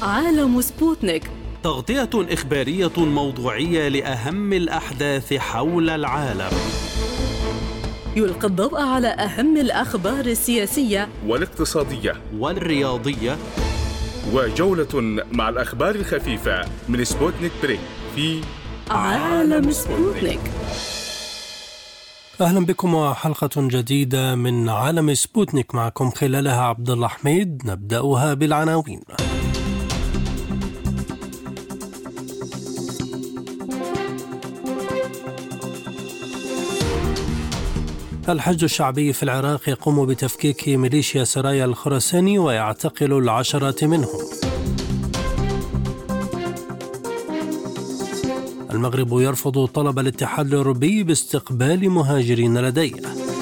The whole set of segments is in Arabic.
عالم سبوتنيك، تغطية إخبارية موضوعية لأهم الأحداث حول العالم. يلقي الضوء على أهم الأخبار السياسية والاقتصادية والرياضية، وجولة مع الأخبار الخفيفة من سبوتنيك بريك في عالم سبوتنيك. أهلا بكم وحلقة جديدة من عالم سبوتنيك، معكم خلالها عبد الله حميد. نبدأها بالعناوين. الحشد الشعبي في العراق يقوم بتفكيك ميليشيا سرايا الخراساني ويعتقل العشرات منهم. المغرب يرفض طلب الاتحاد الأوروبي باستقبال مهاجرين لديه.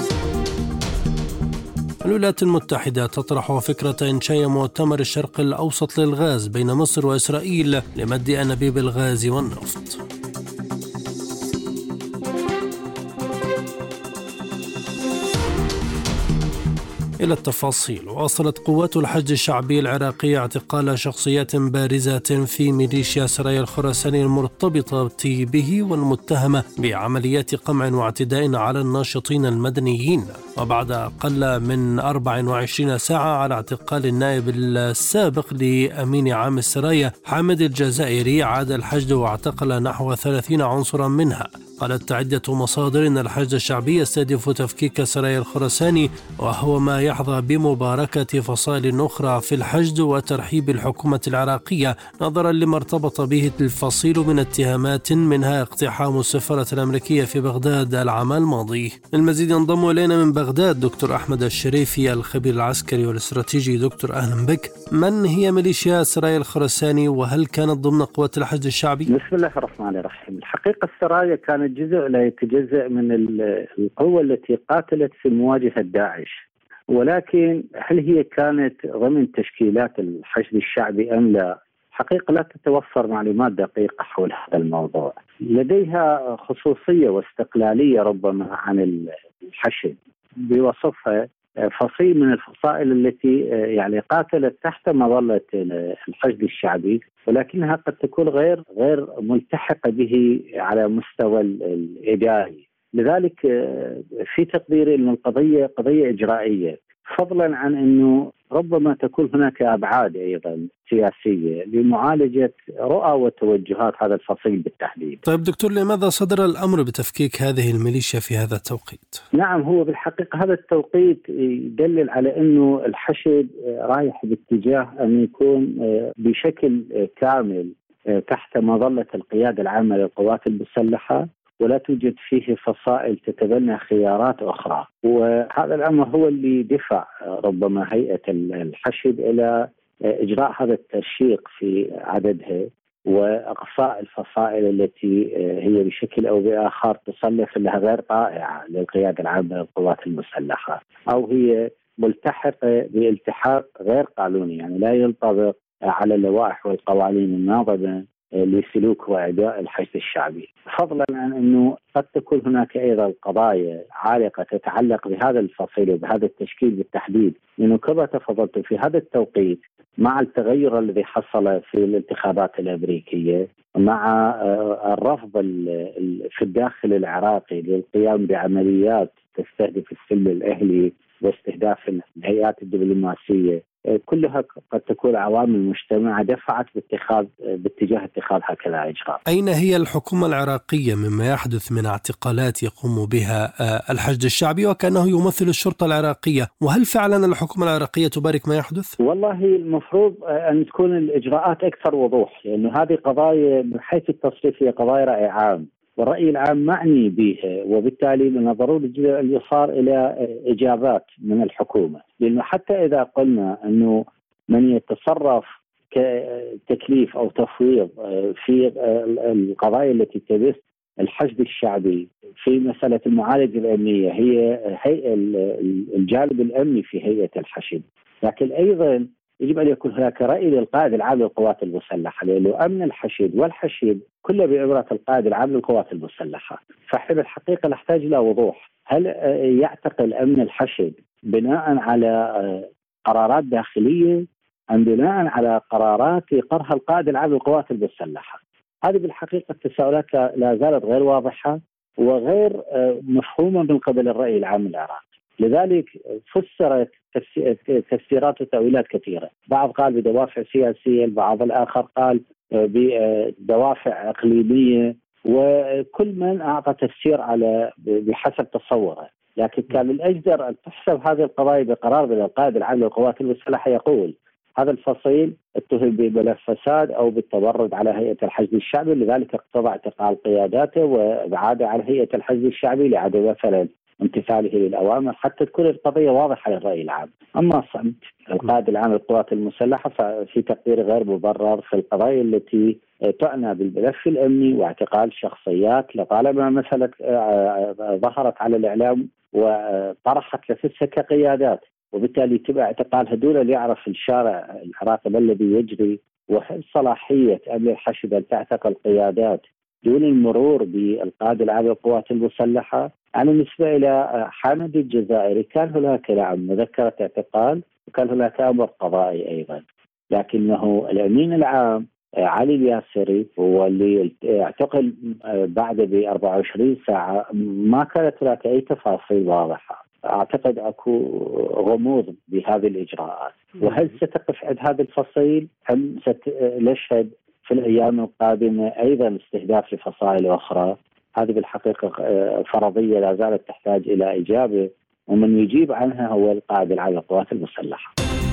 الولايات المتحدة تطرح فكرة إنشاء مؤتمر الشرق الأوسط للغاز بين مصر وإسرائيل لمد أنابيب الغاز والنفط. إلى التفاصيل. واصلت قوات الحشد الشعبي العراقي اعتقال شخصيات بارزة في ميليشيا سرايا الخراساني المرتبطة به والمتهمة بعمليات قمع واعتداء على الناشطين المدنيين. وبعد أقل من 24 ساعة على اعتقال النائب السابق لأمين عام السرايا حامد الجزائري، عاد الحشد واعتقل نحو 30 عنصرا منها. قالت عدة مصادر إن الحشد الشعبي يستهدف تفكيك سرايا الخراساني، وهو ما يحظى بمباركة فصائل أخرى في الحشد وترحيب الحكومة العراقية نظرا لما ارتبط به الفصيل من اتهامات، منها اقتحام السفارة الأمريكية في بغداد العام الماضي. المزيد ينضم إلينا من بغداد دكتور أحمد الشريفي، الخبير العسكري والاستراتيجي. دكتور أهلا بك. من هي ميليشيا سرايا الخراساني وهل كانت ضمن قوات الحشد الشعبي؟ بسم الله الرحمن الرحيم. الحقيقة السرايا كانت جزء لا يتجزأ من القوة التي قاتلت في مواجهة داعش، ولكن هل هي كانت ضمن تشكيلات الحشد الشعبي أم لا؟ حقيقة لا تتوفر معلومات دقيقة حول هذا الموضوع. لديها خصوصية واستقلالية ربما عن الحشد، بوصفها فصيل من الفصائل التي يعني قاتلت تحت مظلة الحشد الشعبي، ولكنها قد تكون غير ملتحقة به على مستوى الإداري. لذلك في تقديري أن القضية قضية إجرائية، فضلا عن أنه ربما تكون هناك أبعاد أيضا سياسية لمعالجة رؤى وتوجهات هذا الفصيل بالتحديد. طيب دكتور، لماذا صدر الأمر بتفكيك هذه الميليشيا في هذا التوقيت؟ نعم، هو بالحقيقة هذا التوقيت يدلل على أنه الحشد رايح باتجاه أن يكون بشكل كامل تحت مظلة القيادة العامة للقوات المسلحة، ولا توجد فيه فصائل تتبنى خيارات أخرى. وهذا الأمر هو اللي دفع ربما هيئة الحشد إلى إجراء هذا الترشيق في عددها وإقصاء الفصائل التي هي بشكل أو بآخر تصنف أنها غير طائعة للقيادة العامة للقوات المسلحة، أو هي ملتحقة بالتحاق غير قانوني، يعني لا ينطبق على اللوائح والقوانين الناظمة لسلوك وأداء الحشد الشعبي. فضلا عن أنه قد تكون هناك أيضا قضايا عالقة تتعلق بهذا الفصيل وبهذا التشكيل بالتحديد، لأنه كما تفضلت في هذا التوقيت مع التغير الذي حصل في الانتخابات الأمريكية، مع الرفض في الداخل العراقي للقيام بعمليات تستهدف السلم الأهلي واستهداف الهيئات الدبلوماسية، كلها قد تكون عوامل مجتمعة دفعت باتجاه اتخاذ هكذا إجراء. أين هي الحكومة العراقية مما يحدث من اعتقالات يقوم بها الحشد الشعبي وكأنه يمثل الشرطة العراقية؟ وهل فعلا الحكومة العراقية تبارك ما يحدث؟ والله المفروض أن تكون الإجراءات أكثر وضوح، لأنه هذه قضايا من حيث التصريف هي قضايا رأي عام، والرأي العام معني بها، وبالتالي من ضروري جدا أن يصار إلى إجابات من الحكومة. لأنه حتى إذا قلنا أنه من يتصرف كتكليف أو تفويض في القضايا التي تمس الحشد الشعبي في مسألة المعالجة الأمنية هي الجانب الأمني في هيئة الحشد، لكن أيضا يجب أن يكون هناك رأي للقائد العام للقوات المسلحة، لأنه أمن الحشد والحشد كله بإمرة القائد العام للقوات المسلحة. فإحنا الحقيقة نحتاج إلى وضوح، هل يعتقل أمن الحشد بناء على قرارات داخلية أم بناء على قرارات يقرها القائد العام للقوات المسلحة؟ هذه بالحقيقة التساؤلات لا زالت غير واضحة وغير مفهومة من قبل الرأي العام العراقي. لذلك فسرت تفسيرات وتأويلات كثيرة، بعض قال بدوافع سياسية، البعض الآخر قال بدوافع إقليمية، وكل من أعطى تفسير على بحسب تصوره. لكن كان الأجدر أن تحسب هذه القضايا بقرار من القائد العام للقوات المسلحة يقول هذا الفصيل اتهم بملف فساد أو بالتمرد على هيئة الحشد الشعبي، لذلك اقتضى اعتقال قياداته وإبعاده عن هيئة الحشد الشعبي لعدم مثلا امتثاله للأوامر، حتى تكون القضية واضحة للرأي العام. أما صمت القائد العام للقوات المسلحة ففي تقدير غير مبرر في القضايا التي تعنى بالملف الأمني واعتقال شخصيات لطالما مثلا ظهرت على الإعلام وطرحت نفسها كقيادات، وبالتالي تبع اعتقال هذول اللي يعرف الشارع العراقي ما الذي يجري، وهل صلاحية أمن الحشد أن تعتقل قيادات دون المرور بالقائد العام للقوات المسلحة. أنا بالنسبة إلى حامد الجزائري كان هناك مذكرة اعتقال وكان هناك أمر قضائي أيضا، لكنه الأمين العام علي الياسري هو اللي اعتقل بعد ب 24 ساعة، ما كانت هناك أي تفاصيل واضحة. أعتقد أكو غموض بهذه الإجراءات، وهل ستقف عند هذا الفصيل أم ستشهد في الأيام القادمة أيضا استهداف لفصائل أخرى؟ هذه بالحقيقة فرضية لا زالت تحتاج إلى إجابة، ومن يجيب عنها هو القائد العام للقوات المسلحة.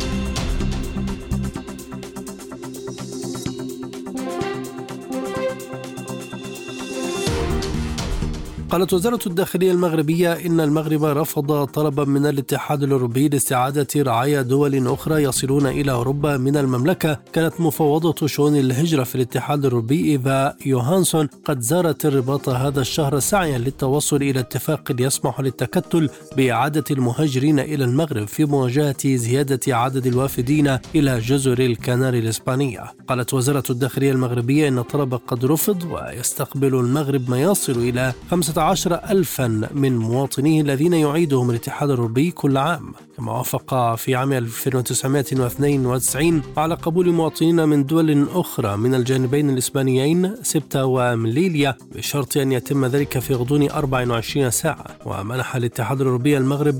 قالت وزارة الداخلية المغربية إن المغرب رفض طلبا من الاتحاد الأوروبي لاستعادة رعايا دول أخرى يصلون إلى أوروبا من المملكة. كانت مفوضة شؤون الهجرة في الاتحاد الأوروبي إيفا يوهانسون قد زارت الرباط هذا الشهر سعيا للتوصل إلى اتفاق يسمح للتكتل بإعادة المهاجرين إلى المغرب في مواجهة زيادة عدد الوافدين إلى جزر الكناري الإسبانية. قالت وزارة الداخلية المغربية إن الطلب قد رفض، ويستقبل المغرب ما يصل إلى 15,000 من مواطنيه الذين يعيدهم الاتحاد الأوروبي كل عام، كما وافق في عام 1992 على قبول مواطنين من دول أخرى من الجانبين الإسبانيين سبتة ومليليا بشرط أن يتم ذلك في غضون 24 ساعة. ومنح الاتحاد الأوروبي المغرب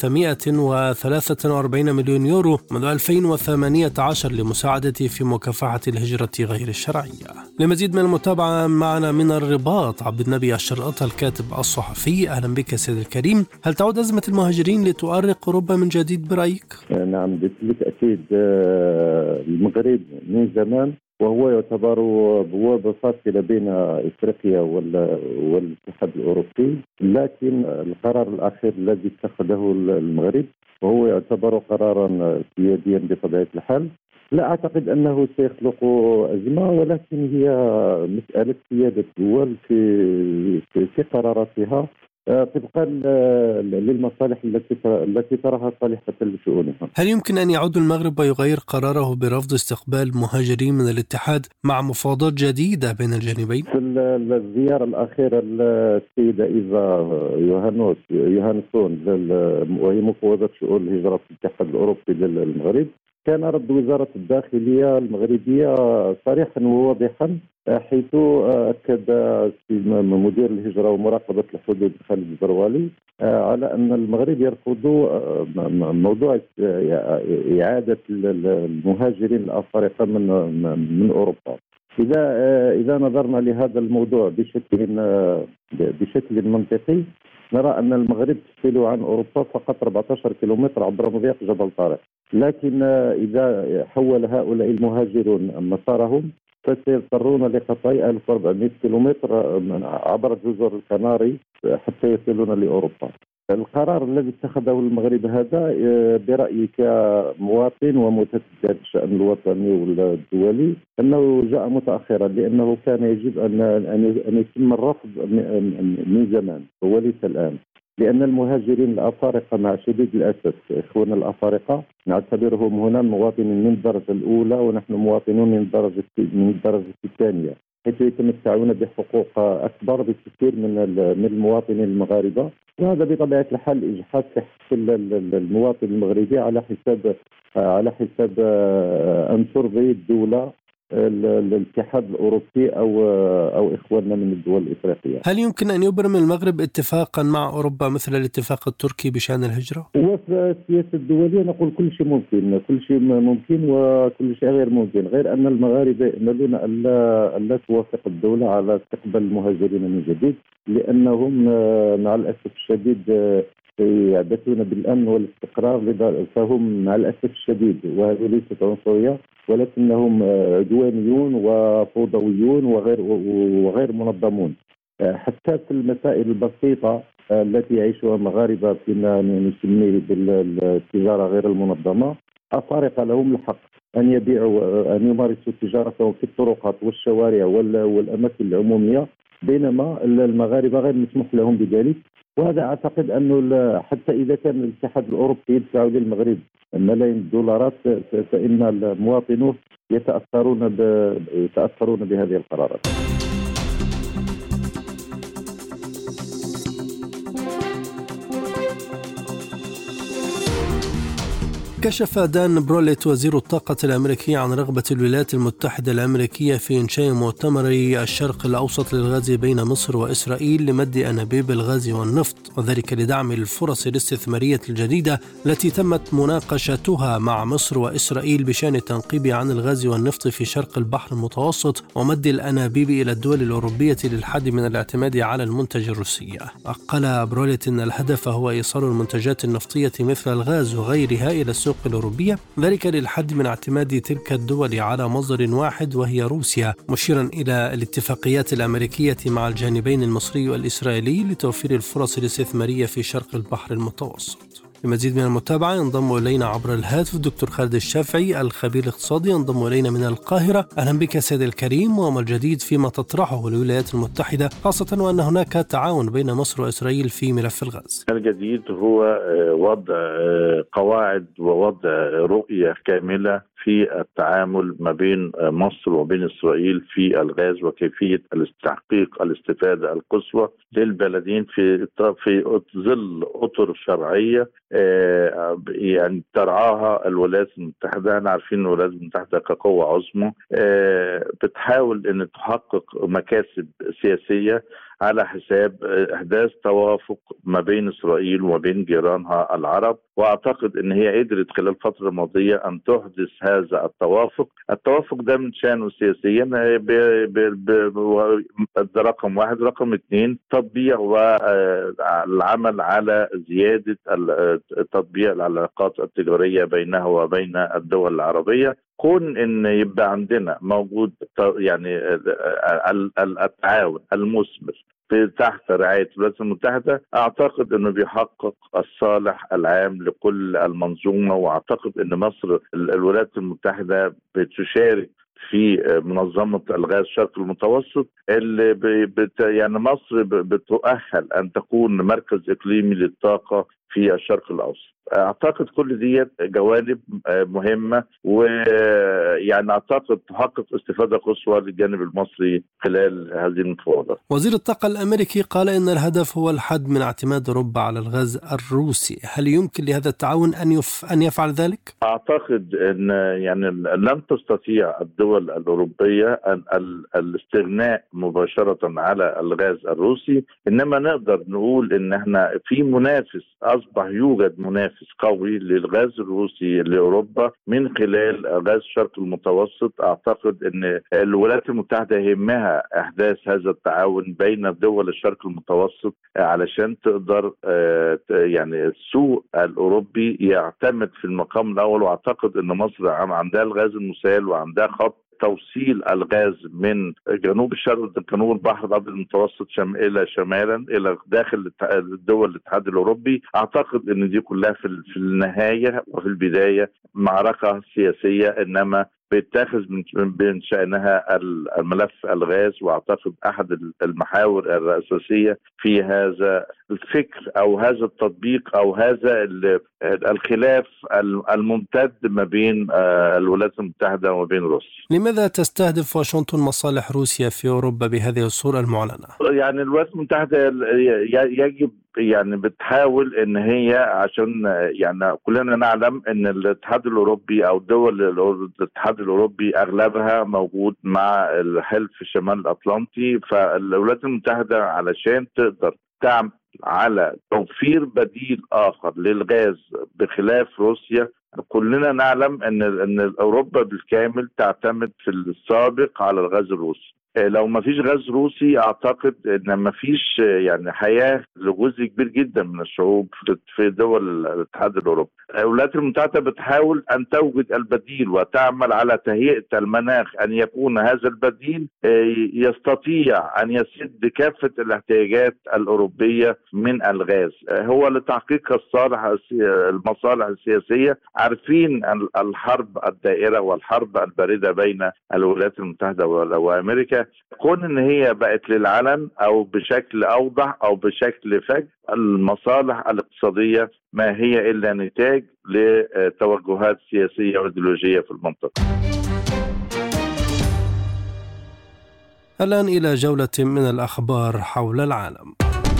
343 مليون يورو منذ 2018 لمساعدته في مكافحة الهجرة غير الشرعية. لمزيد من المتابعة معنا من الرباط عبد النبي الشرقط الكاتب الصحفي. أهلا بك سيد الكريم. هل تعود أزمة المهاجرين لتؤرق أوروبا من جديد برأيك؟ نعم بالتأكيد. المغرب من زمان وهو يعتبر بوابة فاصلة بين إفريقيا والاتحاد الأوروبي، لكن القرار الأخير الذي اتخذه المغرب وهو يعتبر قرارا سياديا بطبيعة الحال، لا أعتقد أنه سيخلق أزمة، ولكن هي مسألة سيادة الدول في قراراتها طبقا للمصالح التي تراها صالحة لشؤونها. هل يمكن أن يعود المغرب ويغير قراره برفض استقبال مهاجرين من الاتحاد مع مفاوضات جديدة بين الجانبين؟ في الزيارة الأخيرة السيدة إيفا يوهانسون وهي مفوضة شؤون الهجرة في الاتحاد الأوروبي للمغرب، كان رد وزارة الداخلية المغربية صريحا وواضحا، حيث أكد مدير الهجرة ومراقبة الحدود خالد الزروالي على أن المغرب يرفض موضوع إعادة المهاجرين الأفارقة من أوروبا. إذا نظرنا لهذا الموضوع بشكل منطقي، نرى أن المغرب تفصل عن أوروبا فقط 14 كيلومتر عبر مضيق جبل طارق، لكن إذا حول هؤلاء المهاجرون مسارهم فسيضطرون لقطع 1400 كيلومتر عبر جزر الكناري حتى يصلون لأوروبا. القرار الذي اتخذه المغرب هذا برأيي كمواطن ومتسجل الشأن الوطني والدولي أنه جاء متأخرا، لأنه كان يجب أن يتم الرفض من زمان وليس الآن، لأن المهاجرين الأفارقة مع شديد الأسف إخواننا الأفارقة نعتبرهم هنا مواطنين من الدرجة الأولى، ونحن مواطنون من الدرجة الثانية، حيث يتمتعون بحقوق أكبر بكثير من المواطنين المغاربة، وهذا بطبيعة الحال إجحاف في حق المواطن المغربي على حساب أن ترضي الدولة الاتحاد الأوروبي أو إخواننا من الدول الإفريقية. هل يمكن أن يبرم المغرب اتفاقا مع أوروبا مثل الاتفاق التركي بشأن الهجرة؟ وفي السياسة الدولية نقول كل شيء ممكن، كل شيء ممكن وكل شيء غير ممكن، غير أن المغاربة يأملون ألا توافق الدولة على استقبال المهاجرين من جديد، لأنهم مع الأسف الشديد يعبثون بالأمن والاستقرار، فهم مع الأسف الشديد، وهذه ليست عنصرية ولكنهم عدوانيون وفوضويون وغير منظمون. حتى في المسائل البسيطة التي يعيشها المغاربة فيما نسميه بالتجارة غير المنظمة، أفارقة لهم الحق أن يمارسوا تجارتهم في الطرقات والشوارع والأماكن العمومية، بينما المغاربة غير مسموح لهم بذلك. وهذا أعتقد أنه حتى إذا كان الاتحاد الأوروبي يدفع للمغرب ملايين الدولارات فإن المواطنون يتأثرون بهذه القرارات. كشف دان بروليت وزير الطاقة الأمريكي عن رغبة الولايات المتحدة الأمريكية في إنشاء مؤتمر الشرق الأوسط للغاز بين مصر وإسرائيل لمد أنابيب الغاز والنفط، وذلك لدعم الفرص الاستثمارية الجديدة التي تمت مناقشتها مع مصر وإسرائيل بشأن التنقيب عن الغاز والنفط في شرق البحر المتوسط ومد الأنابيب إلى الدول الأوروبية للحد من الاعتماد على المنتج الروسي. قال بروليت أن الهدف هو إيصال المنتجات النفطية مثل الغاز وغيرها إلى السوق الأوروبية، ذلك للحد من اعتماد تلك الدول على مصدر واحد وهي روسيا، مشيرا إلى الاتفاقيات الأمريكية مع الجانبين المصري والإسرائيلي لتوفير الفرص الاستثمارية في شرق البحر المتوسط. لمزيد من المتابعة ينضم إلينا عبر الهاتف الدكتور خالد الشافعي الخبير الاقتصادي، ينضم إلينا من القاهرة. أهلا بك سيد الكريم، وما الجديد فيما تطرحه الولايات المتحدة، خاصة وأن هناك تعاون بين مصر وإسرائيل في ملف الغاز؟ الجديد هو وضع قواعد ووضع رؤية كاملة في التعامل ما بين مصر وبين إسرائيل في الغاز، وكيفية تحقيق الاستفادة القصوى للبلدين في ظل أطر شرعية يعني ترعاها الولايات المتحدة. احنا عارفين ان الولايات المتحدة كقوة عظمى بتحاول ان تحقق مكاسب سياسية على حساب إحداث توافق ما بين إسرائيل وما بين جيرانها العرب، وأعتقد أن هي قدرت خلال الفترة الماضية أن تحدث هذا التوافق ده من شأنه سياسيا ده رقم واحد. رقم اثنين، تطبيع والعمل على زيادة تطبيع العلاقات التجارية بينها وبين الدول العربية. كون ان يبقى عندنا موجود يعني التعاون المثمر تحت رعاية الولايات المتحدة، أعتقد أنه بيحقق الصالح العام لكل المنظومة. وأعتقد أن مصر الولايات المتحدة بتشارك في منظمة الغاز الشرق المتوسط اللي يعني مصر بتؤهل أن تكون مركز إقليمي للطاقة في الشرق الأوسط. أعتقد كل دي جوانب مهمة، ويعني أعتقد تحقق استفادة قصوى للجانب المصري خلال هذه المفاوضات. وزير الطاقة الأمريكي قال إن الهدف هو الحد من اعتماد أوروبا على الغاز الروسي. هل يمكن لهذا التعاون أن يفعل ذلك؟ أعتقد أن يعني لن تستطيع الدول الأوروبية أن الاستغناء مباشرة على الغاز الروسي، إنما نقدر نقول إن احنا في منافس، أصبح يوجد منافس قوي للغاز الروسي لأوروبا من خلال غاز الشرق المتوسط. أعتقد أن الولايات المتحدة يهمها إحداث هذا التعاون بين دول الشرق المتوسط علشان تقدر يعني السوق الأوروبي يعتمد في المقام الأول. وأعتقد أن مصر عندها الغاز المسال وعندها خط توصيل الغاز من جنوب الشرق جنوب البحر الأبيض المتوسط إلى شمالا إلى داخل الدول الاتحاد الأوروبي. أعتقد أن دي كلها في النهاية وفي البداية معركة سياسية، إنما بيتاخذ من شأنها الملف الغاز. واعتقد احد المحاور الأساسية في هذا الفكر او هذا التطبيق او هذا الخلاف الممتد ما بين الولايات المتحدة وما بين روسيا. لماذا تستهدف واشنطن مصالح روسيا في أوروبا بهذه الصورة المعلنة؟ يعني الولايات المتحدة يجب بتحاول ان هي، عشان يعني كلنا نعلم ان الاتحاد الاوروبي او دول الاتحاد الاوروبي اغلبها موجود مع الحلف الشمال الاطلنطي. فالولايات المتحدة علشان تقدر تعمل على توفير بديل اخر للغاز بخلاف روسيا، كلنا نعلم ان اوروبا بالكامل تعتمد في السابق على الغاز الروسي. لو ما فيش غاز روسي اعتقد ان ما فيش يعني حياه لجزء كبير جدا من الشعوب في دول الاتحاد الاوروبي. الولايات المتحده بتحاول ان توجد البديل وتعمل على تهيئه المناخ ان يكون هذا البديل يستطيع ان يسد كافه الاحتياجات الاوروبيه من الغاز. هو لتحقيق المصالح السياسيه. عارفين الحرب الدائره والحرب البارده بين الولايات المتحده وامريكا، كون ان هي بقت للعلن او بشكل اوضح او بشكل فج، المصالح الاقتصاديه ما هي الا نتاج لتوجهات سياسيه وايديولوجيه في المنطقه. الان الى جوله من الاخبار حول العالم.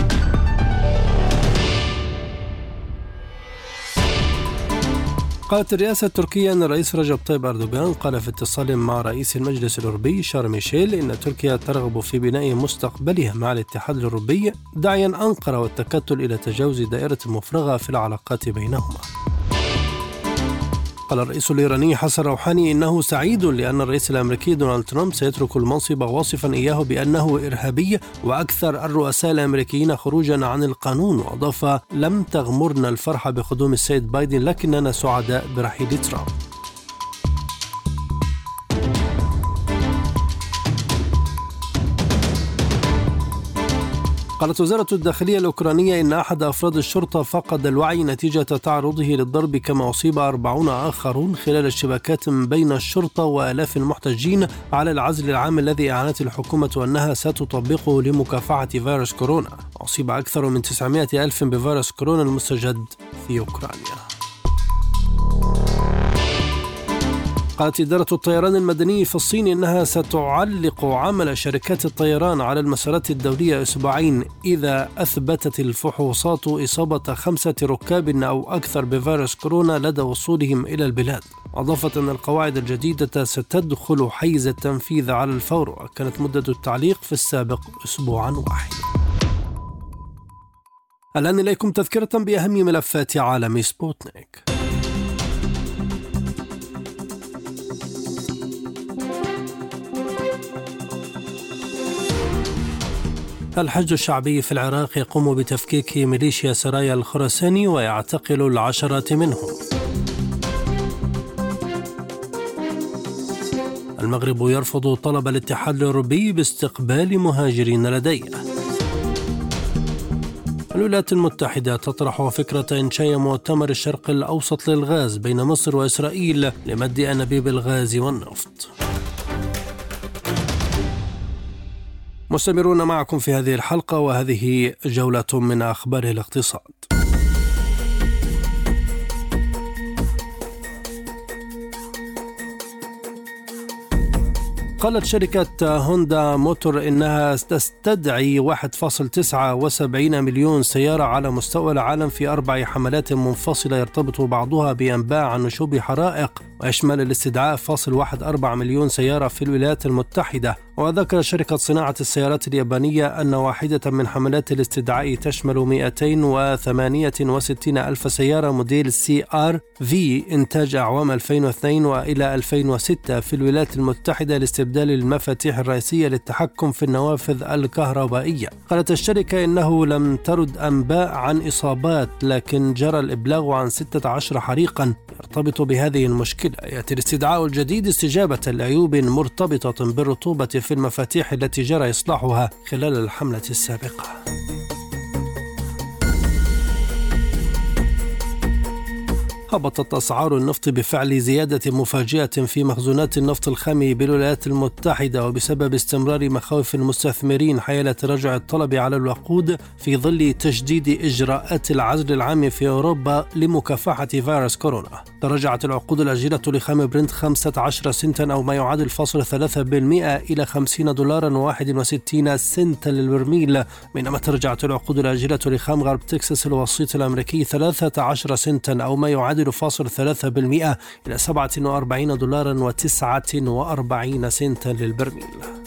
قالت الرئاسة التركية أن الرئيس رجب طيب أردوغان قال في اتصال مع رئيس المجلس الأوروبي شارل ميشيل إن تركيا ترغب في بناء مستقبلها مع الاتحاد الأوروبي، داعيا أنقرة والتكتل إلى تجاوز دائرة مفرغة في العلاقات بينهما. قال الرئيس الإيراني حسن روحاني إنه سعيد لأن الرئيس الأمريكي دونالد ترامب سيترك المنصب، واصفا إياه بأنه إرهابي وأكثر الرؤساء الأمريكيين خروجا عن القانون. وأضاف: لم تغمرنا الفرحة بقدوم السيد بايدن، لكننا سعداء برحيل ترامب. قالت وزارة الداخلية الأوكرانية إن أحد أفراد الشرطة فقد الوعي نتيجة تعرضه للضرب، كما أصيب 40 آخرون خلال اشتباكات بين الشرطة وآلاف المحتجين على العزل العام الذي أعلنت الحكومة أنها ستطبقه لمكافحة فيروس كورونا. أصيب أكثر من 900 ألف بفيروس كورونا المستجد في أوكرانيا. قالت إدارة الطيران المدني في الصين إنها ستعلق عمل شركات الطيران على المسارات الدولية أسبوعين إذا أثبتت الفحوصات إصابة 5 ركاب أو أكثر بفيروس كورونا لدى وصولهم إلى البلاد. أضافت أن القواعد الجديدة ستدخل حيز التنفيذ على الفور، وكانت مدة التعليق في السابق أسبوعا واحد. الآن إليكم تذكرة بأهم ملفات عالم سبوتنيك. الحشد الشعبي في العراق يقوم بتفكيك ميليشيا سرايا الخراساني ويعتقل العشرات منهم. المغرب يرفض طلب الاتحاد الأوروبي باستقبال مهاجرين لديه. الولايات المتحدة تطرح فكرة إنشاء مؤتمر الشرق الأوسط للغاز بين مصر وإسرائيل لمد أنابيب الغاز والنفط. مستمرون معكم في هذه الحلقة، وهذه جولة من أخبار الاقتصاد. قالت شركة هوندا موتور إنها تستدعي 1.79 مليون سيارة على مستوى العالم في 4 حملات منفصلة يرتبط بعضها بأنباء عن نشوب حرائق، ويشمل الاستدعاء 1.14 مليون سيارة في الولايات المتحدة. وذكر شركة صناعة السيارات اليابانية أن واحدة من حملات الاستدعاء تشمل 268 ألف سيارة موديل CR-V إنتاج أعوام 2002 وإلى 2006 في الولايات المتحدة لاستبدال المفاتيح الرئيسية للتحكم في النوافذ الكهربائية. قالت الشركة إنه لم ترد أنباء عن إصابات، لكن جرى الإبلاغ عن 16 حريقا يرتبط بهذه المشكلة. يأتي الاستدعاء الجديد استجابة لعيوب مرتبطة بالرطوبة في المفاتيح التي جرى إصلاحها خلال الحملة السابقة. هبطت أسعار النفط بفعل زيادة مفاجئة في مخزونات النفط الخام بالولايات المتحدة، وبسبب استمرار مخاوف المستثمرين حيال تراجع الطلب على الوقود في ظل تجديد إجراءات العزل العام في أوروبا لمكافحة فيروس كورونا. تراجعت العقود الأجلة لخام برنت 15 سنتا أو ما يعادل 0.3% إلى $50.61 للبرميل، بينما تراجعت العقود الأجلة لخام غرب تكساس الوسيط الأمريكي 13 سنتا أو ما يعادل 0.3% إلى $47.49 للبرميل.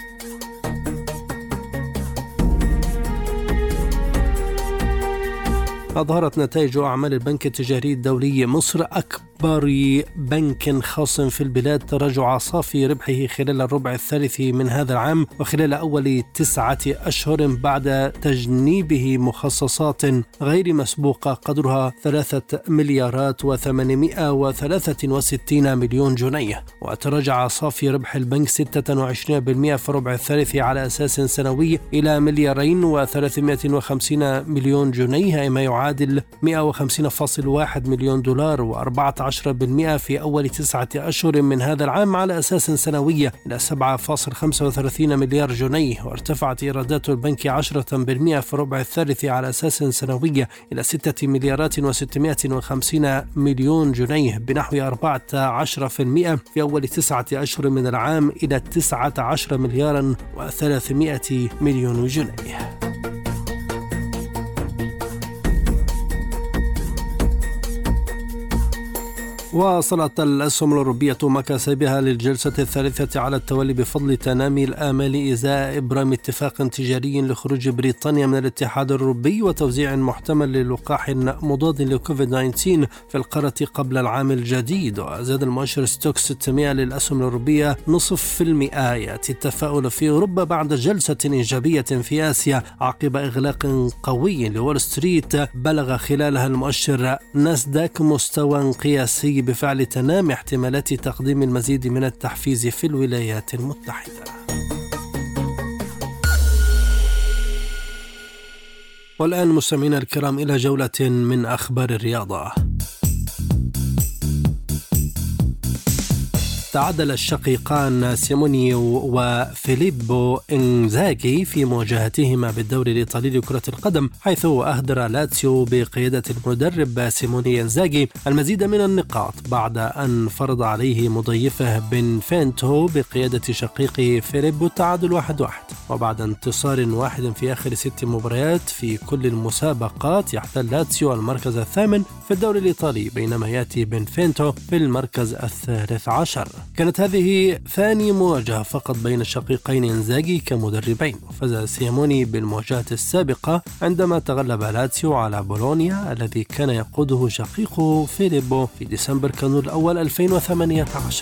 أظهرت نتائج أعمال البنك التجاري الدولي مصر أكبر بنك خاص في البلاد تراجع صافي ربحه خلال الربع الثالث من هذا العام وخلال أول 9 أشهر بعد تجنيبه مخصصات غير مسبوقة قدرها 3,863 مليون جنيه. وتراجع صافي ربح البنك 26% في الربع الثالث على أساس سنوي إلى $2,350 مليون جنيه، أي ما يعادل $150.1 مليون، و14% في أول 9 أشهر من هذا العام على أساس سنوي إلى 7.35 مليار جنيه. وارتفعت إيرادات البنك 10% في الربع الثالث على أساس سنوي إلى 6,650 مليون جنيه، بنحو 14% في أول 9 أشهر من العام إلى 19,300 مليون جنيه. واصلت الأسهم الأوروبية مكاسبها للجلسة الثالثة على التوالي بفضل تنامي الآمال إزاء إبرام اتفاق تجاري لخروج بريطانيا من الاتحاد الأوروبي وتوزيع محتمل للقاح مضاد لكوفيد-19 في القارة قبل العام الجديد. وزاد المؤشر ستوكس 600 للأسهم الأوروبية 0.5%. يأتي التفاؤل في أوروبا بعد جلسة إيجابية في آسيا عقب إغلاق قوي لول ستريت بلغ خلالها المؤشر ناسداك مستوى قياسي بفعل تنامي احتمالات تقديم المزيد من التحفيز في الولايات المتحدة. والآن مستمعينا الكرام إلى جولة من أخبار الرياضة. تعادل الشقيقان سيموني وفيليبو إنزاغي في مواجهتهما بالدوري الإيطالي لكرة القدم، حيث أهدر لاتسيو بقيادة المدرب سيموني إنزاغي المزيد من النقاط بعد أن فرض عليه مضيفه بنفينتو بقيادة شقيقه فيليبو التعادل 1-1. وبعد انتصار واحد في آخر 6 مباريات في كل المسابقات يحتل لاتسيو المركز الثامن في الدوري الإيطالي، بينما يأتي بنفينتو في المركز 13. كانت هذه ثاني مواجهة فقط بين الشقيقين إنزاغي كمدربين، وفاز سيموني بالمواجهة السابقة عندما تغلب لاتسيو على بولونيا الذي كان يقوده شقيقه فيليبو في ديسمبر كانون الأول 2018.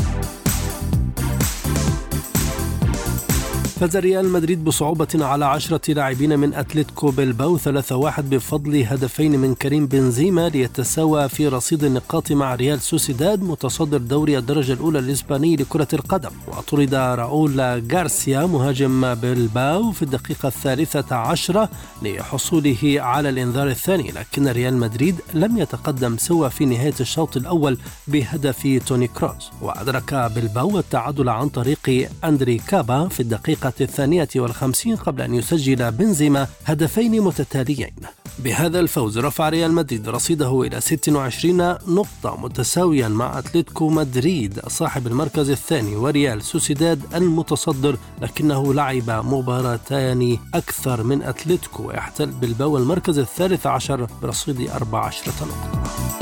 فاز ريال مدريد بصعوبة على 10 لاعبين من أتلتيكو بلباو 3-1 بفضل هدفين من كريم بنزيما ليتساوى في رصيد النقاط مع ريال سوسيداد متصدر دوري الدرجة الأولى الإسباني لكرة القدم. وطرد راؤول غارسيا مهاجم بلباو في الدقيقة 13 لحصوله على الإنذار الثاني، لكن ريال مدريد لم يتقدم سوى في نهاية الشوط الأول بهدف توني كروز. وأدرك بلباو التعادل عن طريق أندري كابا في الدقيقة 52 قبل أن يسجل بنزيما هدفين متتاليين. بهذا الفوز رفع ريال مدريد رصيده إلى 26 نقطة متساويا مع أتلتيكو مدريد صاحب المركز الثاني وريال سوسيداد المتصدر، لكنه لعب مباراتان أكثر من أتلتيكو ويحتل بلباو المركز 13 برصيد 14 نقطة.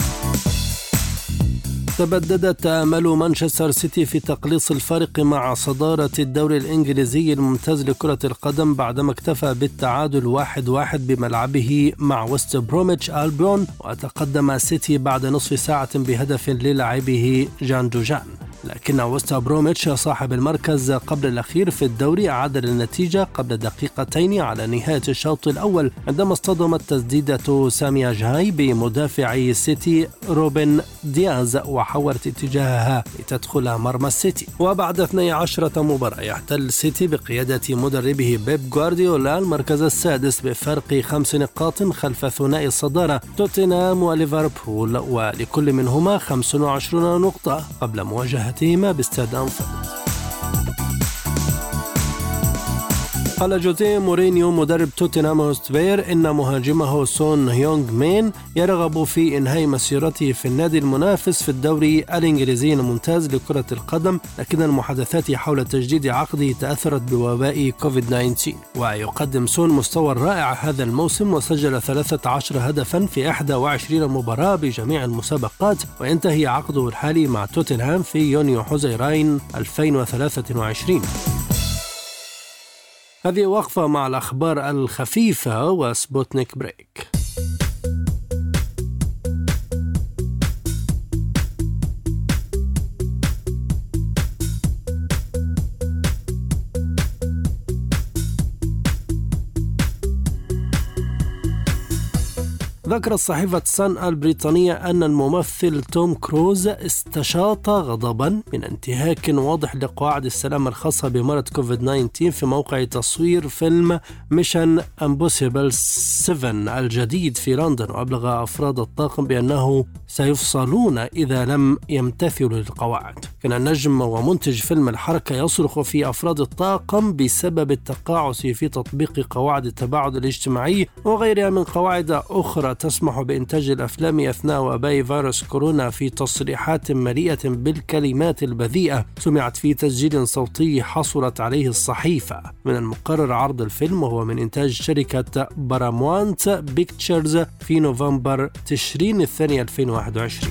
تبددت آمال مانشستر سيتي في تقليص الفارق مع صدارة الدوري الإنجليزي الممتاز لكرة القدم بعدما اكتفى بالتعادل 1-1 بملعبه مع وست بروميتش ألبيون، وتقدم سيتي بعد نصف ساعة بهدف للاعبه جان دوجان. لكن وست بروميتش صاحب المركز قبل الأخير في الدوري أعاد النتيجة قبل دقيقتين على نهاية الشوط الأول عندما اصطدمت تسديدة سامي أجهاي بمدافع سيتي روبن دياز وحولت اتجاهها لتدخل مرمى السيتي. وبعد 12 مباراة يحتل السيتي بقيادة مدربه بيب غوارديولا المركز السادس بفرق 5 نقاط خلف ثنائي الصدارة توتنهام وليفربول، ولكل منهما 25 نقطة قبل مواجهتهما باستاد أنفيلد. قال جوزيه مورينيو مدرب توتنهام هوتسبير إن مهاجمه سون هيونغ مين يرغب في إنهاء مسيرته في النادي المنافس في الدوري الإنجليزي الممتاز لكرة القدم، لكن المحادثات حول تجديد عقده تأثرت بوباء كوفيد-19. ويقدم سون مستوى رائع هذا الموسم وسجل 13 هدفا في 21 مباراة بجميع المسابقات، وينتهي عقده الحالي مع توتنهام في يونيو حزيران 2023. هذه وقفة مع الأخبار الخفيفة وسبوتنيك بريك. ذكرت صحيفة سان البريطانية أن الممثل توم كروز استشاط غضبا من انتهاك واضح لقواعد السلامة الخاصة بمرض كوفيد-19 في موقع تصوير فيلم ميشن امبوسيبل 7 الجديد في لندن، وأبلغ أفراد الطاقم بأنه سيفصلون إذا لم يمتثلوا للقواعد. كان النجم ومنتج فيلم الحركة يصرخ في أفراد الطاقم بسبب التقاعس في تطبيق قواعد التباعد الاجتماعي وغيرها من قواعد أخرى تسمح بإنتاج الأفلام أثناء وباء فيروس كورونا، في تصريحات مليئة بالكلمات البذيئة سمعت في تسجيل صوتي حصلت عليه الصحيفة. من المقرر عرض الفيلم وهو من إنتاج شركة بارامونت بيكتشرز في نوفمبر تشرين الثاني 2021.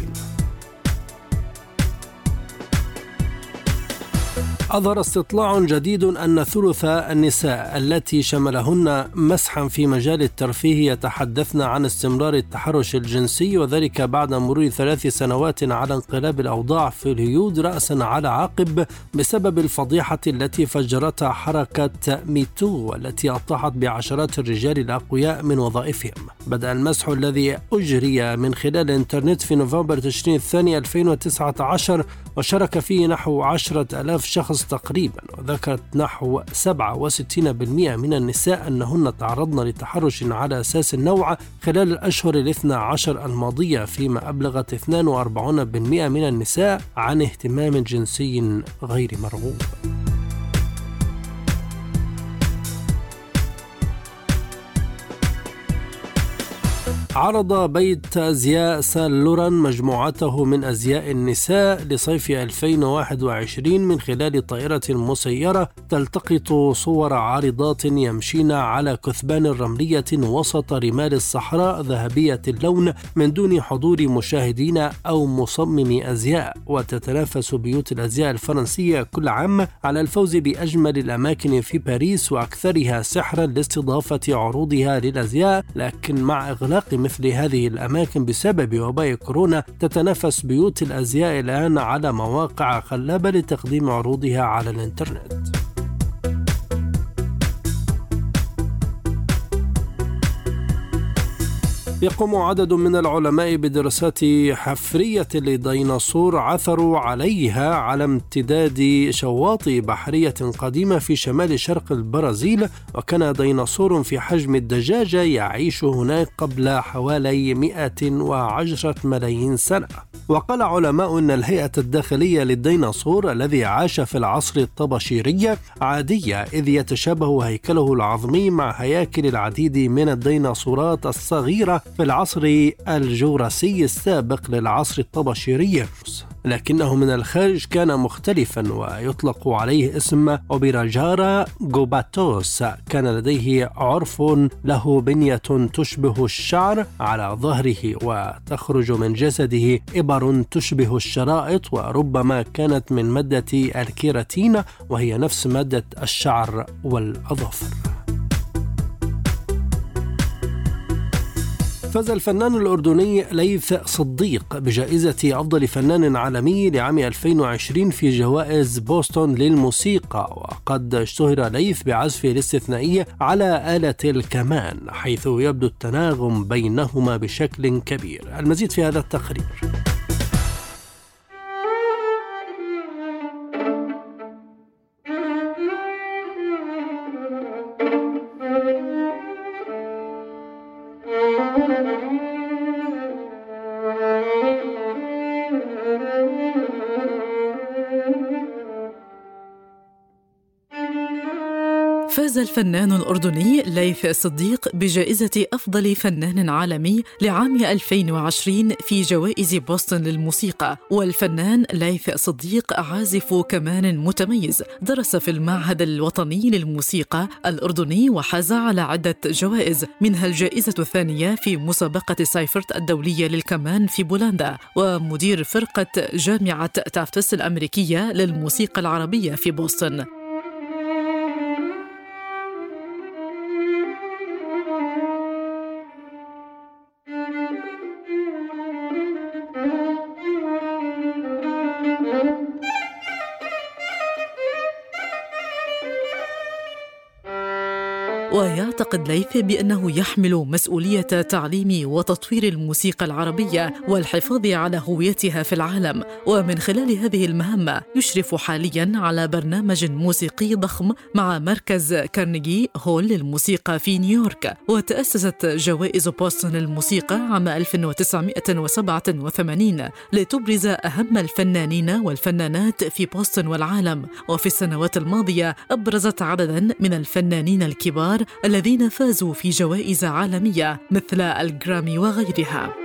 أظهر استطلاع جديد أن ثلث النساء التي شملهن مسحا في مجال الترفيه يتحدثن عن استمرار التحرش الجنسي، وذلك بعد مرور 3 سنوات على انقلاب الأوضاع في الهيود رأسا على عقب بسبب الفضيحة التي فجرتها حركة ميتو والتي أطاحت بعشرات الرجال الأقوياء من وظائفهم. بدأ المسح الذي أجري من خلال الإنترنت في نوفمبر تشرين الثاني 2019 وشارك فيه نحو 10,000 شخص تقريبا، وذكرت نحو 67% من النساء أنهن تعرضن لتحرش على أساس النوع خلال الأشهر 12 الماضية، فيما أبلغت 42% من النساء عن اهتمام جنسي غير مرغوب. عرض بيت أزياء سان لوران مجموعته من أزياء النساء لصيف 2021 من خلال طائرة مسيرة تلتقط صور عارضات يمشين على كثبان رملية وسط رمال الصحراء ذهبية اللون من دون حضور مشاهدين أو مصمم أزياء. وتتنافس بيوت الأزياء الفرنسية كل عام على الفوز بأجمل الأماكن في باريس وأكثرها سحرا لاستضافة عروضها للأزياء، لكن مع إغلاق مثل هذه الأماكن بسبب وباء كورونا تتنافس بيوت الأزياء الآن على مواقع خلابة لتقديم عروضها على الإنترنت. يقوم عدد من العلماء بدراسات حفرية لديناصور عثروا عليها على امتداد شواطئ بحرية قديمة في شمال شرق البرازيل، وكان ديناصور في حجم الدجاجة يعيش هناك قبل حوالي 110 ملايين سنة. وقال علماء أن الهيئة الداخلية للديناصور الذي عاش في العصر الطباشيري عادية، إذ يتشابه هيكله العظمي مع هياكل العديد من الديناصورات الصغيرة في العصر الجوراسي السابق للعصر الطباشيري، لكنه من الخارج كان مختلفا ويطلق عليه اسم أوبيراجارا جوباتوس. كان لديه عرف له بنية تشبه الشعر على ظهره، وتخرج من جسده إبر تشبه الشرائط، وربما كانت من مادة الكيراتين وهي نفس مادة الشعر والأظافر. فاز الفنان الأردني ليث صديق بجائزة أفضل فنان عالمي لعام 2020 في جوائز بوسطن للموسيقى. وقد اشتهر ليث بعزفه الاستثنائي على آلة الكمان، حيث يبدو التناغم بينهما بشكل كبير. المزيد في هذا التقرير. فاز الفنان الأردني ليث صديق بجائزة أفضل فنان عالمي لعام 2020 في جوائز بوسطن للموسيقى. والفنان ليث صديق عازف كمان متميز، درس في المعهد الوطني للموسيقى الأردني وحاز على عدة جوائز، منها الجائزة الثانية في مسابقة سايفرت الدولية للكمان في بولندا، ومدير فرقة جامعة تافتس الأمريكية للموسيقى العربية في بوسطن. ويعتقد ليث بأنه يحمل مسؤولية تعليم وتطوير الموسيقى العربية والحفاظ على هويتها في العالم، ومن خلال هذه المهمة يشرف حالياً على برنامج موسيقي ضخم مع مركز كارنيجي هول للموسيقى في نيويورك. وتأسست جوائز بوسطن للموسيقى عام 1987 لتبرز أهم الفنانين والفنانات في بوسطن والعالم، وفي السنوات الماضية أبرزت عدداً من الفنانين الكبار الذين فازوا في جوائز عالمية مثل الجرامي وغيرها.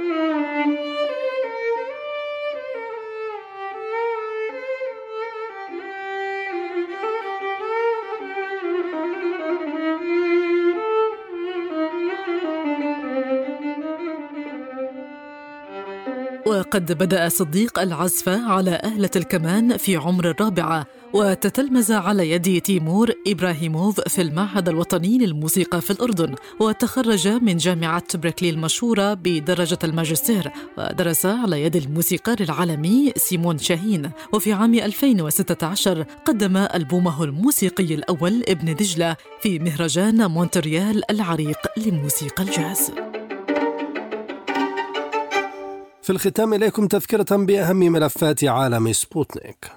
وقد بدأ صديق العزف على آلة الكمان في عمر الرابعة، وتتلمذ على يد تيمور إبراهيموف في المعهد الوطني للموسيقى في الأردن، وتخرج من جامعة بريكلي المشهورة بدرجة الماجستير، ودرس على يد الموسيقار العالمي سيمون شاهين. وفي عام 2016 قدم ألبومه الموسيقي الأول ابن دجلة في مهرجان مونتريال العريق لموسيقى الجاز. في الختام إليكم تذكرة بأهم ملفات عالم سبوتنيك.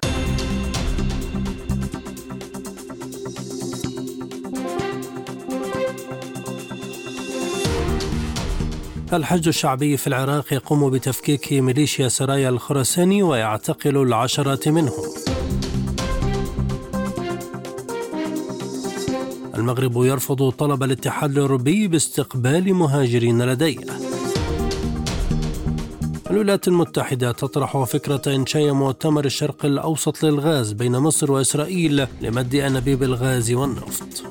الحشد الشعبي في العراق يقوم بتفكيك ميليشيا سرايا الخراساني ويعتقل العشرات منهم. المغرب يرفض طلب الاتحاد الأوروبي باستقبال مهاجرين لديه. الولايات المتحدة تطرح فكرة إنشاء مؤتمر الشرق الأوسط للغاز بين مصر وإسرائيل لمد أنابيب الغاز والنفط.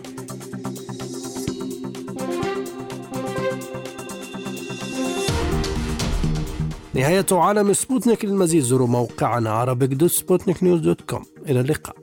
نهاية عالم سبوتنيك. للمزيد زوروا موقعنا arabic.sputniknews.com. إلى اللقاء.